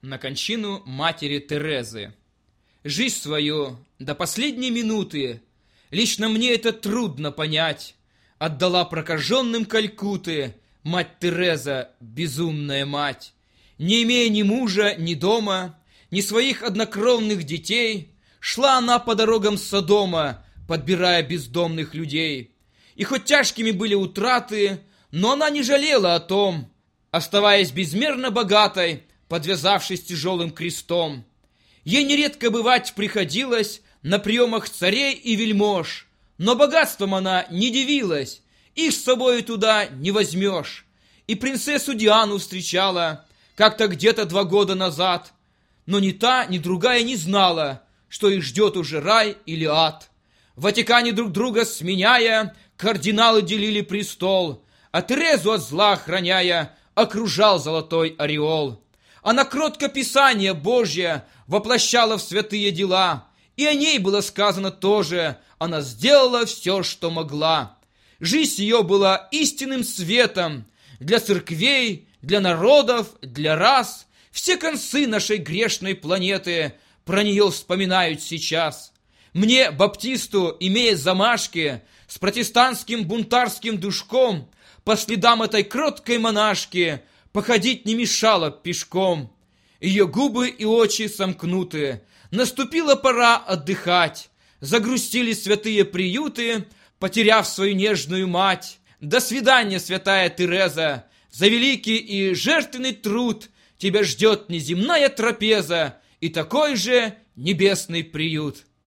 на кончину матери Терезы. Жизнь свою до последней минуты, лично мне это трудно понять, отдала прокаженным Калькутты мать Тереза, безумная мать. Не имея ни мужа, ни дома, ни своих однокровных детей, шла она по дорогам Содома, подбирая бездомных людей. И хоть тяжкими были утраты, но она не жалела о том, оставаясь безмерно богатой, подвязавшись тяжелым крестом. Ей нередко бывать приходилось на приемах царей и вельмож, но богатством она не дивилась, их с собой туда не возьмешь. И принцессу Диану встречала как-то где-то 2 года назад, но ни та, ни другая не знала, что их ждет уже рай или ад. В Ватикане друг друга сменяя, кардиналы делили престол, а Терезу от зла охраняя, окружал золотой ореол. Она кротко Писание Божье воплощала в святые дела, и о ней было сказано тоже, она сделала все, что могла. Жизнь ее была истинным светом для церквей, для народов, для рас. Все концы нашей грешной планеты про нее вспоминают сейчас. Мне, баптисту, имея замашки, с протестантским бунтарским душком, по следам этой кроткой монашки походить не мешало пешком. Ее губы и очи сомкнуты, наступила пора отдыхать. Загрустили святые приюты, потеряв свою нежную мать. До свидания, святая Тереза, за великий и жертвенный труд тебя ждет неземная трапеза и такой же небесный приют.